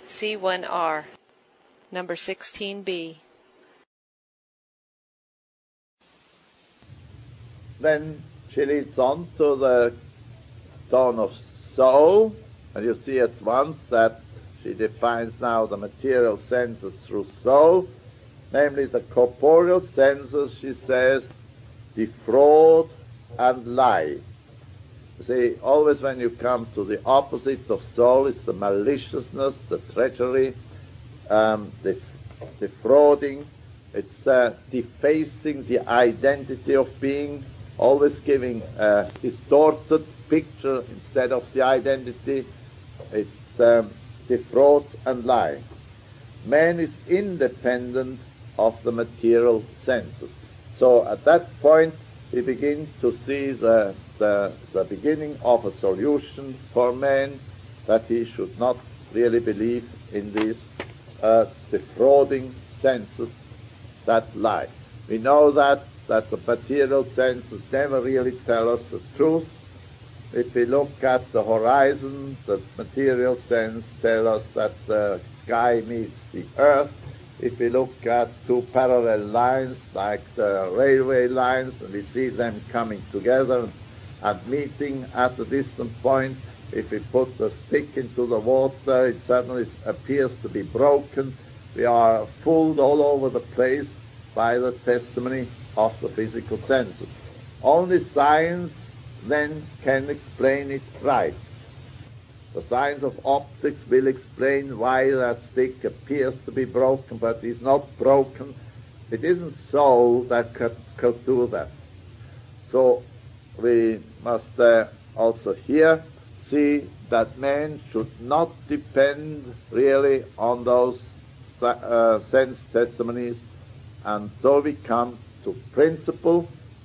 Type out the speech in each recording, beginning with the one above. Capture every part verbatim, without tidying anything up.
C one R, number sixteen B. Then she leads on to the tone of soul, and you see at once that she defines now the material senses through soul, namely the corporeal senses, she says, defraud and lie. You see, always when you come to the opposite of soul, it's the maliciousness, the treachery, um, the defrauding, it's uh, defacing the identity of being, always giving a distorted picture instead of the identity. It um, defrauds and lies. Man is independent of the material senses. So at that point, we begin to see the, the, the beginning of a solution for man, that he should not really believe in these uh, defrauding senses that lie. We know that that the material senses never really tell us the truth. If we look at the horizon, the material sense tells us that the sky meets the earth. If we look at two parallel lines, like the railway lines, and we see them coming together and meeting at a distant point, if we put the stick into the water, it suddenly appears to be broken. We are fooled all over the place by the testimony of the physical senses. Only science then can explain it right. The science of optics will explain why that stick appears to be broken, but is not broken. It isn't soul that could, could do that. So we must uh, also here see that man should not depend really on those uh, sense testimonies, and so we come to principle.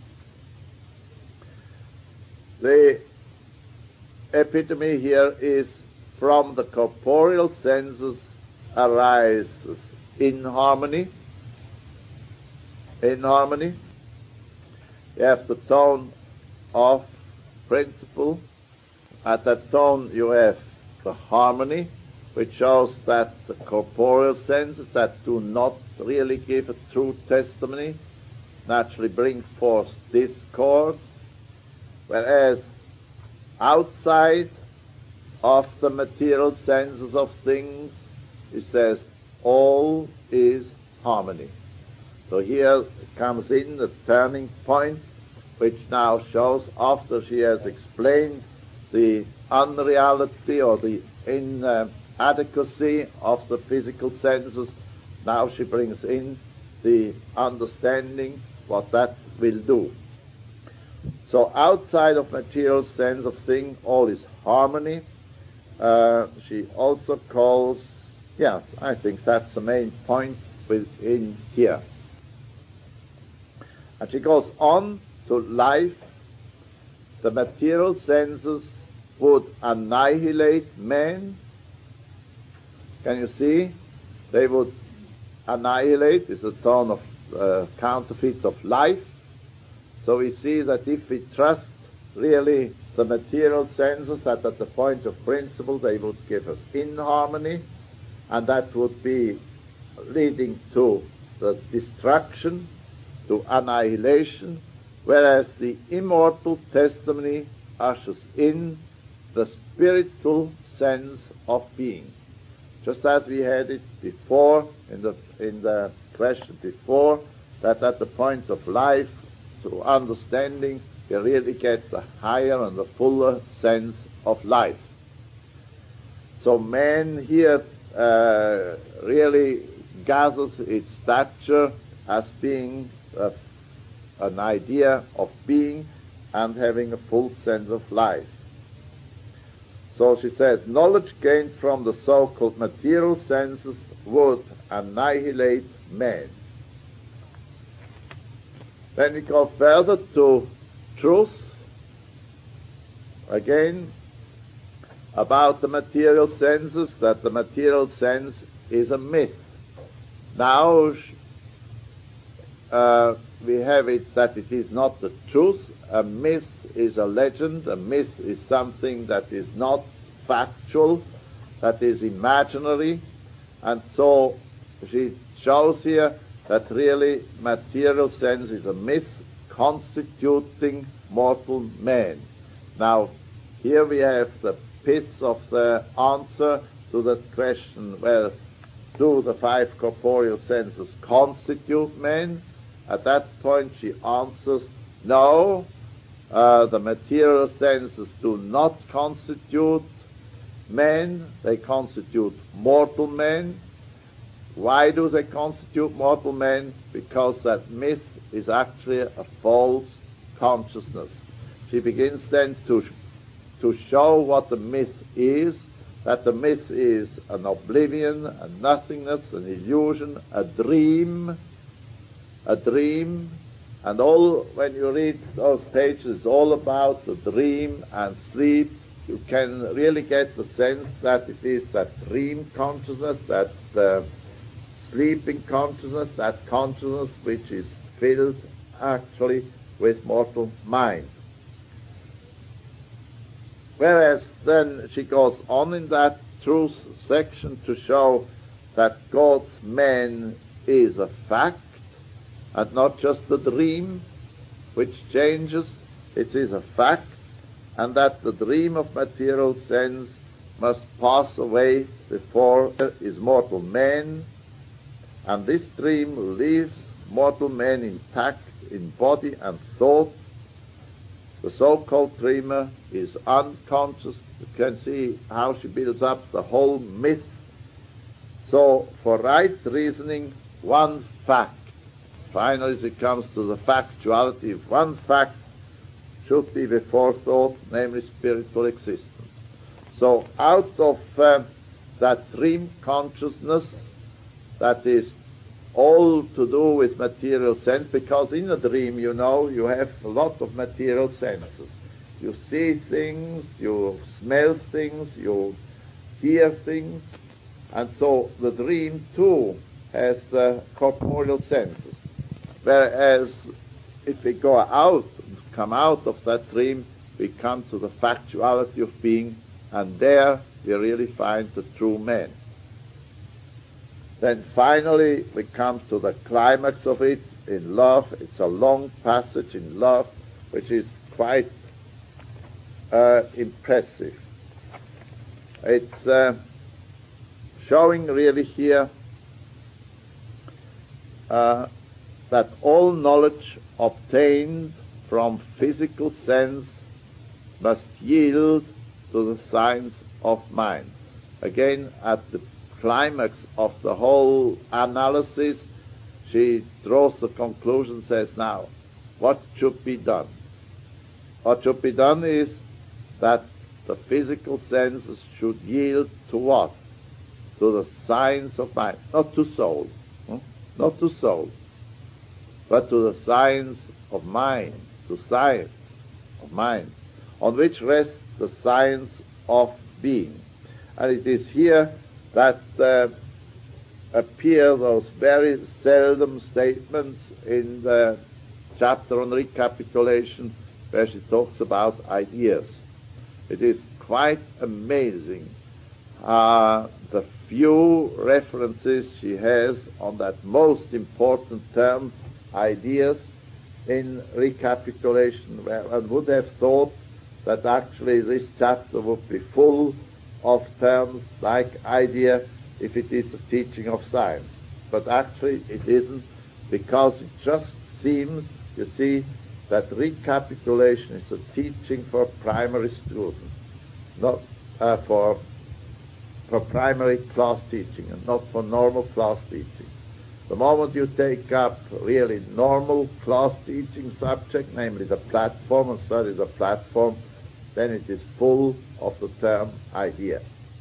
The epitome here is from the corporeal senses arises inharmony. Inharmony. You have the tone of principle. At that tone you have the harmony, which shows that the corporeal senses that do not really give a true testimony naturally bring forth discord, whereas outside of the material senses of things, it says, all is harmony. So here comes in the turning point, which now shows, after she has explained the unreality or the inadequacy of the physical senses, now she brings in the understanding what that will do. So outside of material sense of thing, all is harmony. Uh, she also calls, yeah, I think that's the main point within here. And she goes on to life. The material senses would annihilate man. Can you see? They would annihilate is a tone of uh, counterfeit of life. So we see that if we trust really the material senses, that at the point of principle they would give us inharmony, and that would be leading to the destruction, to annihilation, whereas the immortal testimony ushers in the spiritual sense of being. Just as we had it before, in the, in the question before, that at the point of life, to understanding, you really get the higher and the fuller sense of life. So man here uh, really gathers its stature as being uh, an idea of being and having a full sense of life. So she says, knowledge gained from the so-called material senses would annihilate man. Then we go further to truth. Again, about the material senses, that the material sense is a myth. Now uh, we have it that it is not the truth. A myth is a legend. A myth is something that is not factual, that is imaginary. And so she shows here that really material sense is a myth constituting mortal man. Now, here we have the piece of the answer to that question, well, do the five corporeal senses constitute man? At that point she answers, no, uh, the material senses do not constitute man, they constitute mortal man. Why do they constitute mortal man? Because that myth is actually a false consciousness. She begins then to, to show what the myth is, that the myth is an oblivion, a nothingness, an illusion, a dream, a dream, and all, when you read those pages, it's all about the dream and sleep. You can really get the sense that it is that dream consciousness, that uh, sleeping consciousness, that consciousness which is filled actually with mortal mind. Whereas then she goes on in that truth section to show that God's man is a fact and not just a dream which changes. It is a fact, and that the dream of material sense must pass away before there is mortal man, and this dream leaves mortal man intact in body and thought. The so-called dreamer is unconscious. You can see how she builds up the whole myth. So, for right reasoning, one fact. Finally, it comes to the factuality of one fact should be before thought, namely spiritual existence. So, out of uh, that dream consciousness that is all to do with material sense, because in a dream, you know, you have a lot of material senses. You see things, you smell things, you hear things, and so the dream too has the corporeal senses. Whereas if we go out, come out of that dream, we come to the factuality of being, and there we really find the true man. Then finally we come to the climax of it in love. It's a long passage in love, which is quite uh, impressive. It's uh, showing really here uh, that all knowledge obtained from physical sense must yield to the science of mind. Again, at the climax of the whole analysis, she draws the conclusion, says, now, what should be done? What should be done is that the physical senses should yield to what? To the science of mind, not to soul, hmm? not to soul, but to the science of mind, to science of mind, on which rests the science of being. And it is here that uh, appear those very seldom statements in the chapter on recapitulation where she talks about ideas. It is quite amazing uh, the few references she has on that most important term, ideas, in recapitulation, where one would have thought that actually this chapter would be full of terms like idea if it is a teaching of science. But actually it isn't, because it just seems, you see, that recapitulation is a teaching for primary students, not uh, for for primary class teaching and not for normal class teaching. The moment you take up really normal class teaching subject, namely the platform, and study the platform, then it is full of the term idea.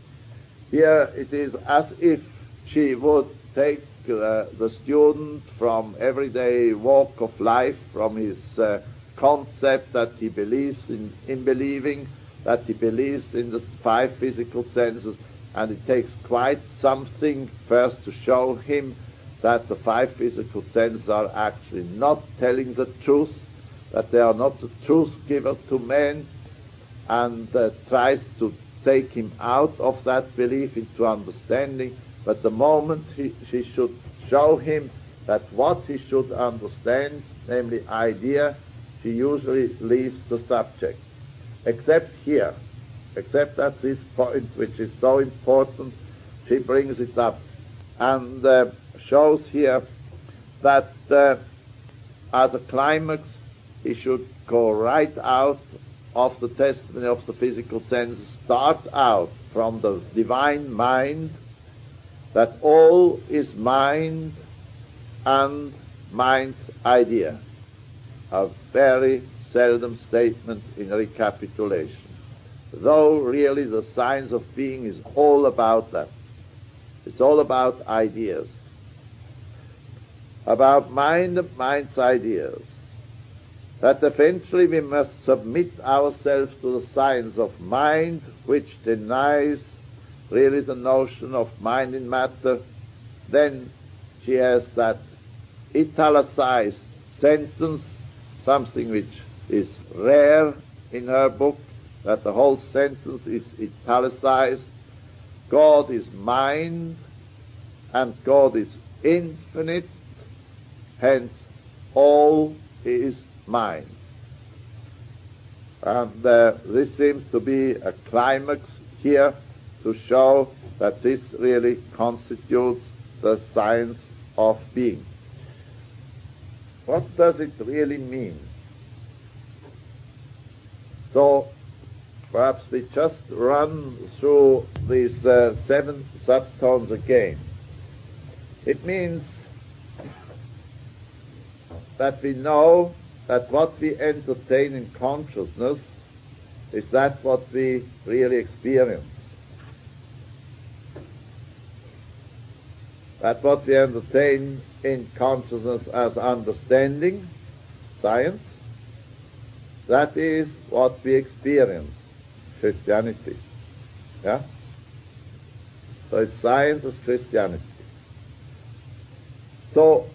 Here it is as if she would take uh, the student from everyday walk of life, from his uh, concept that he believes in, in believing, that he believes in the five physical senses, and it takes quite something first to show him that the five physical senses are actually not telling the truth, that they are not the truth giver to man, and uh, tries to take him out of that belief into understanding but the moment he, she should show him that what he should understand, namely idea, she usually leaves the subject. Except here, except at this point, which is so important, she brings it up and uh, shows here that uh, as a climax, he should go right out of the testimony of the physical senses, start out from the divine mind, that all is mind and mind's idea. A very seldom statement in recapitulation, though really the science of being is all about that. It's all about ideas, about mind and mind's ideas, that eventually we must submit ourselves to the science of mind, which denies really the notion of mind in matter. Then she has that italicized sentence, something which is rare in her book, that the whole sentence is italicized. God is mind, and God is infinite, hence all is mind. And uh, this seems to be a climax here to show that this really constitutes the science of being. What does it really mean? So perhaps we just run through these uh, seven subtones again. It means that we know that what we entertain in consciousness is that what we really experience. That what we entertain in consciousness as understanding, science, that is what we experience, Christianity. Yeah? So it's science as Christianity. So,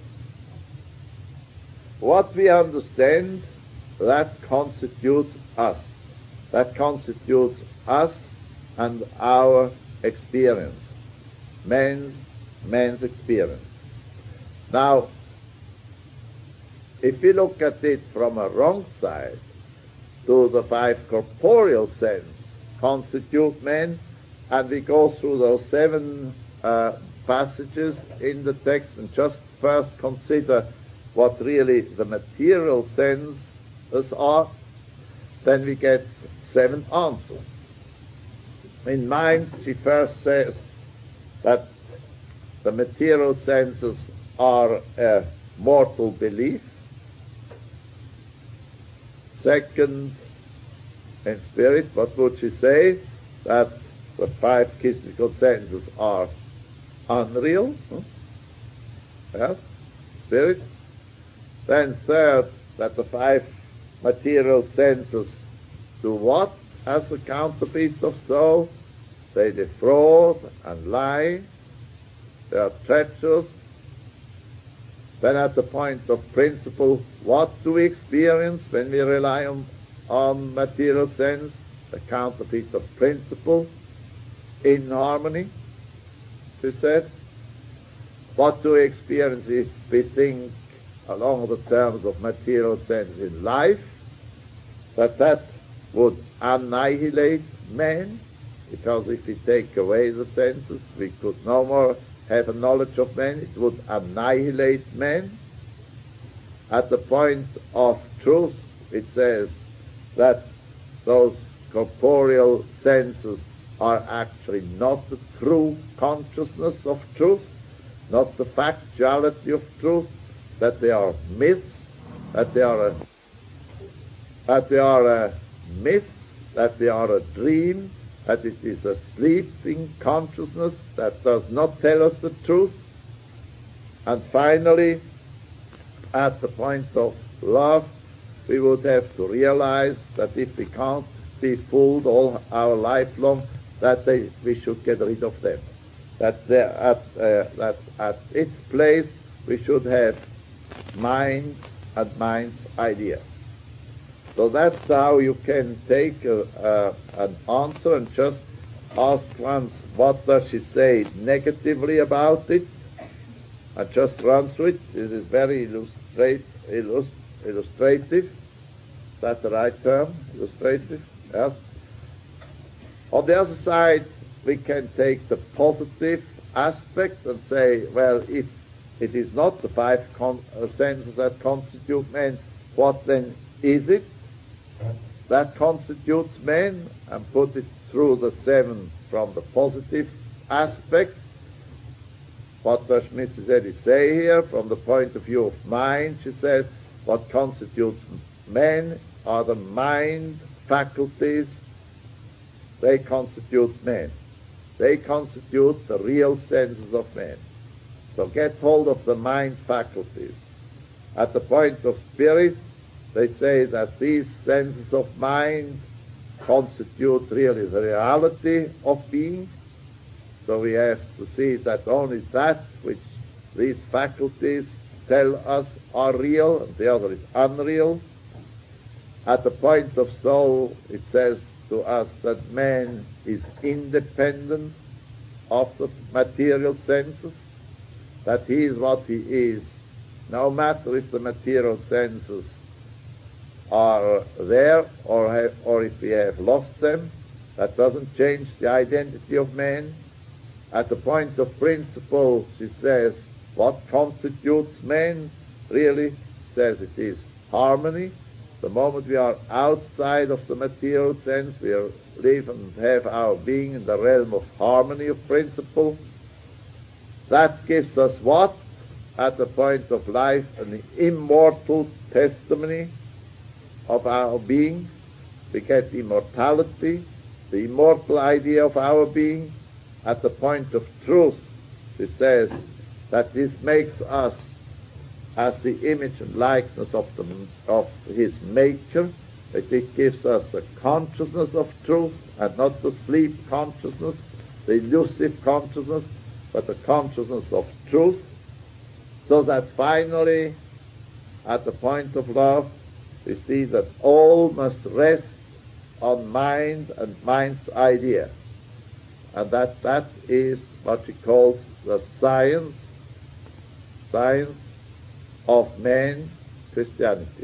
what we understand, that constitutes us. That constitutes us and our experience. Man's, man's experience. Now, if we look at it from a wrong side, to the five corporeal sense constitute man, and we go through those seven uh, passages in the text and just first consider what really the material senses are, then we get seven answers. In mind, she first says that the material senses are a mortal belief. Second, in spirit, what would she say? That the five physical senses are unreal. Hmm? Yes, spirit. Then third, that the five material senses do what as a counterfeit of soul? They defraud and lie. They are treacherous. Then at the point of principle, what do we experience when we rely on, on material sense? The counterfeit of principle, inharmony, she said. What do we experience if we think along the terms of material sense in life? That that would annihilate man, because if we take away the senses, we could no more have a knowledge of man. It would annihilate man. At the point of truth, it says that those corporeal senses are actually not the true consciousness of truth, not the factuality of truth, that they are myths, that they are a, that they are a myth, that they are a dream, that it is a sleeping consciousness that does not tell us the truth. And finally, at the point of love, we would have to realize that if we can't be fooled all our life long, that they, we should get rid of them. That, at, uh, that at its place we should have mind and mind's idea. So that's how you can take a, a, an answer and just ask once, what does she say negatively about it? And just run through it. It is very illustrate, illust, illustrative. Is that the right term? Illustrative? Yes. On the other side, we can take the positive aspect and say, well, if it is not the five con- uh, senses that constitute man, what then is it that constitutes man? And put it through the seven from the positive aspect. What does Missus Eddy say here? From the point of view of mind, she says, what constitutes man are the mind faculties. They constitute man. They constitute the real senses of man. So get hold of the mind faculties. At the point of spirit, they say that these senses of mind constitute really the reality of being. So we have to see that only that which these faculties tell us are real, and the other is unreal. At the point of soul, it says to us that man is independent of the material senses, that he is what he is, no matter if the material senses are there or, have, or if we have lost them. That doesn't change the identity of man. At the point of principle, she says, what constitutes man? Really, says it is harmony. The moment we are outside of the material sense, we are, live and have our being in the realm of harmony of principle. That gives us what? At the point of life, an immortal testimony of our being. We get immortality, the immortal idea of our being. At the point of truth, she says that this makes us as the image and likeness of, the, of his maker, that it gives us a consciousness of truth, and not the sleep consciousness, the elusive consciousness, but the consciousness of truth, so that finally, at the point of love, we see that all must rest on mind and mind's idea, and that that is what she calls the science, science of man, Christianity.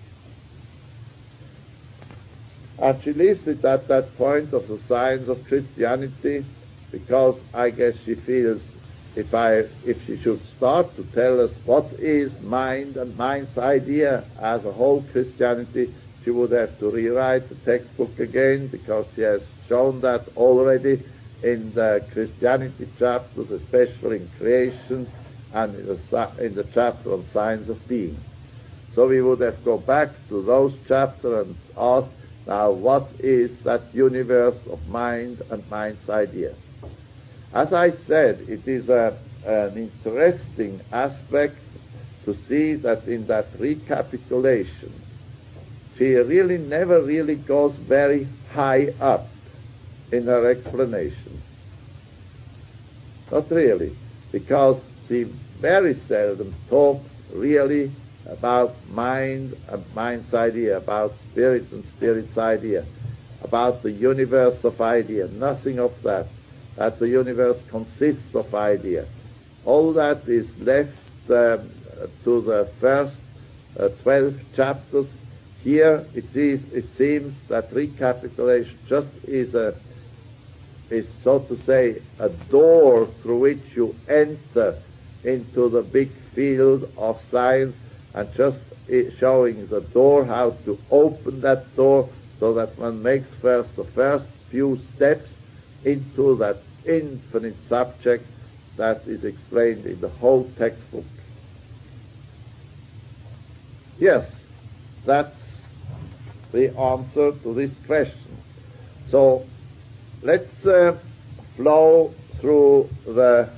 And she leaves it at that point of the science of Christianity, because I guess she feels if I if she should start to tell us what is mind and mind's idea as a whole Christianity, she would have to rewrite the textbook again, because she has shown that already in the Christianity chapters, especially in creation and in the, in the chapter on science of being. So we would have to go back to those chapters and ask, now what is that universe of mind and mind's idea? As I said, it is a, an interesting aspect to see that in that recapitulation, she really never really goes very high up in her explanation. Not really, because she very seldom talks really about mind and mind's idea, about spirit and spirit's idea, about the universe of idea, nothing of that. That the universe consists of idea. All that is left um, to the first uh, twelve chapters. Here it is. It seems that recapitulation just is a is so to say a door through which you enter into the big field of science, and just showing the door, how to open that door, so that one makes first the first few steps into that infinite subject that is explained in the whole textbook. Yes, that's the answer to this question. So let's uh, flow through the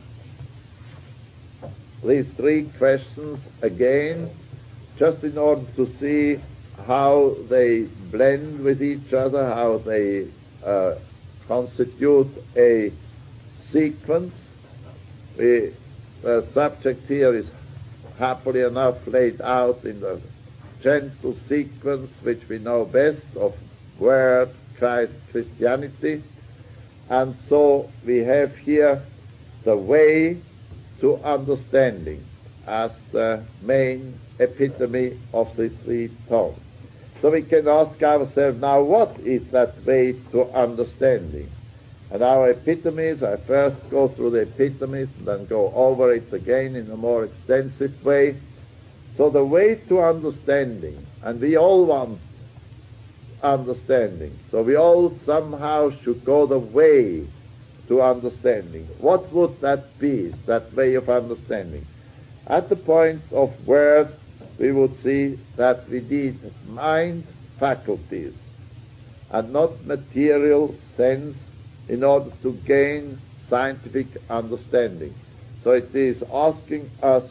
these three questions again, just in order to see how they blend with each other, how they uh, constitute a sequence. We, the subject here is happily enough laid out in the gentle sequence which we know best of Word, Christ, Christianity. And so we have here the way to understanding as the main epitome of the three tones. So we can ask ourselves now, what is that way to understanding? And our epitomes, I first go through the epitomes and then go over it again in a more extensive way. So the way to understanding, and we all want understanding, so we all somehow should go the way to understanding. What would that be, that way of understanding? At the point of word, we would see that we need mind faculties and not material sense in order to gain scientific understanding. So it is asking us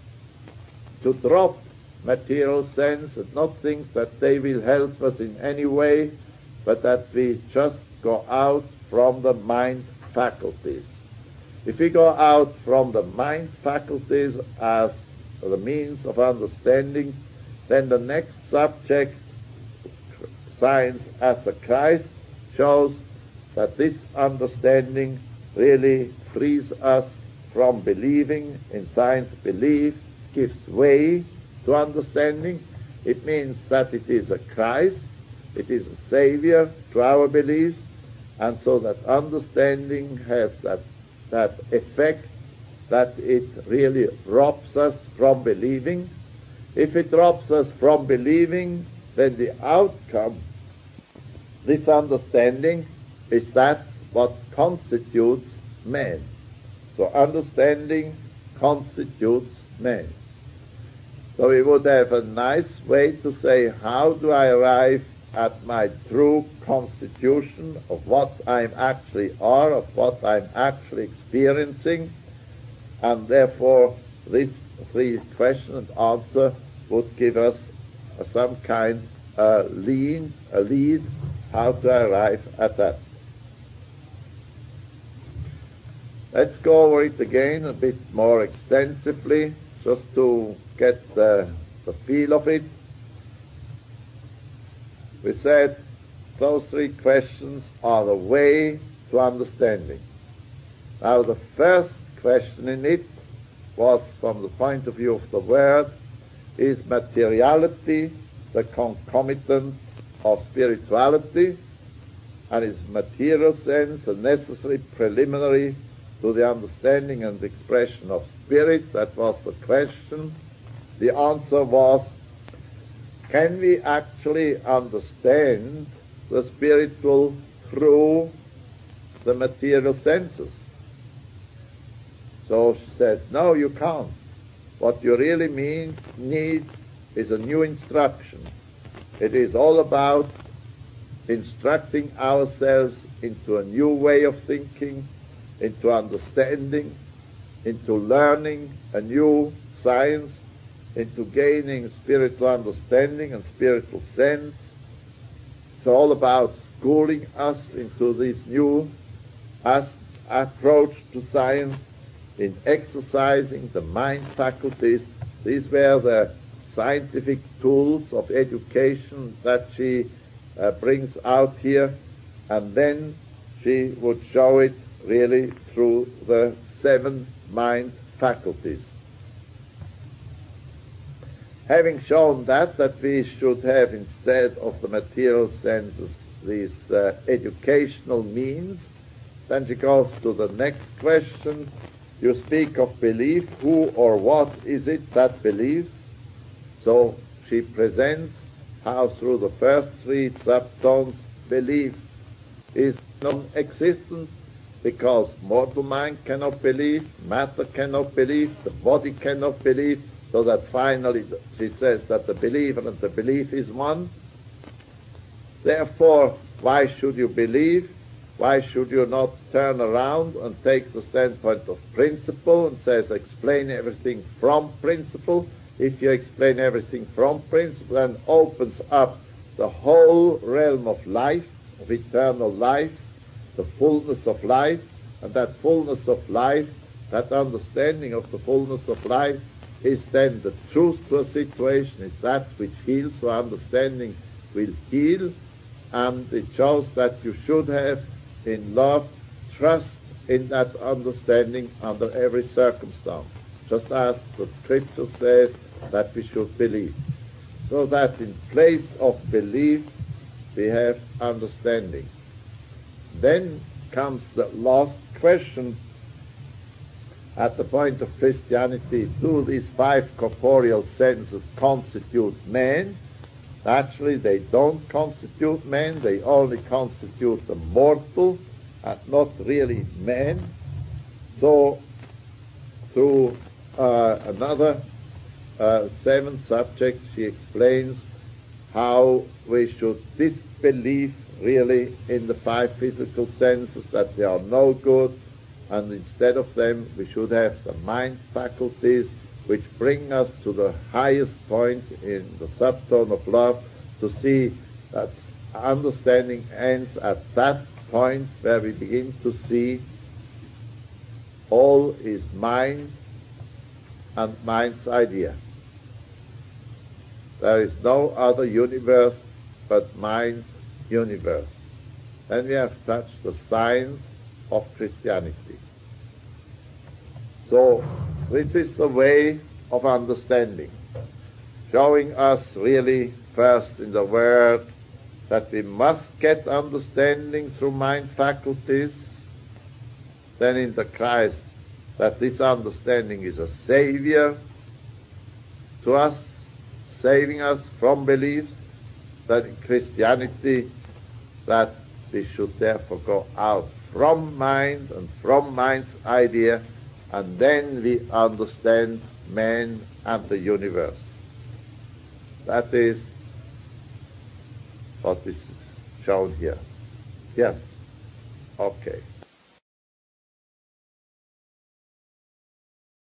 to drop material sense and not think that they will help us in any way, but that we just go out from the mind faculties. If we go out from the mind faculties as the means of understanding, then the next subject, science as the Christ, shows that this understanding really frees us from believing in science. Belief gives way to understanding. It means that it is a Christ, it is a Savior to our beliefs, and so that understanding has that, that effect that it really robs us from believing. If it robs us from believing, then the outcome, this understanding, is that what constitutes man. So understanding constitutes man. So we would have a nice way to say, how do I arrive at my true constitution of what I actually are, of what I'm actually experiencing? And therefore, this three question and answer would give us uh, some kind of uh, lead, a lead, how to arrive at that. Let's go over it again a bit more extensively, just to get the, the feel of it. We said those three questions are the way to understanding. Now the first question in it was, from the point of view of the word, is materiality the concomitant of spirituality, and is material sense a necessary preliminary to the understanding and expression of spirit? That was the question. The answer was, can we actually understand the spiritual through the material senses? So she says, no, you can't. What you really mean, need is a new instruction. It is all about instructing ourselves into a new way of thinking, into understanding, into learning a new science, into gaining spiritual understanding and spiritual sense. It's all about schooling us into this new as approach to science, in exercising the mind faculties. These were the scientific tools of education that she uh, brings out here, and then she would show it really through the seven mind faculties. Having shown that, that we should have, instead of the material senses, these uh, educational means, then she goes to the next question. You speak of belief. Who or what is it that believes? So she presents how through the first three subtones belief is non-existent, because mortal mind cannot believe, matter cannot believe, the body cannot believe, so that finally she says that the believer and the belief is one. Therefore, why should you believe? Why should you not turn around and take the standpoint of principle and says explain everything from principle? If you explain everything from principle, then opens up the whole realm of life, of eternal life, the fullness of life, and that fullness of life, that understanding of the fullness of life, is then the truth to a situation, is that which heals, so understanding will heal, and it shows that you should have in love trust in that understanding under every circumstance, just as the scripture says that we should believe. So that in place of belief we have understanding. Then comes the last question at the point of Christianity: do these five corporeal senses constitute man? Actually, they don't constitute man, they only constitute the mortal and not really man. So, through uh, another uh, seventh subject, she explains how we should disbelieve really in the five physical senses, that they are no good, and instead of them we should have the mind faculties, which bring us to the highest point in the subtone of love, to see that understanding ends at that point where we begin to see all is mind and mind's idea. There is no other universe but mind's universe. Then we have touched the science of Christianity. So this is the way of understanding, showing us really first in the Word that we must get understanding through mind faculties, then in the Christ that this understanding is a savior to us, saving us from beliefs, that in Christianity that we should therefore go out from mind and from mind's idea, and then we understand man and the universe. That is what is shown here. Yes? Okay.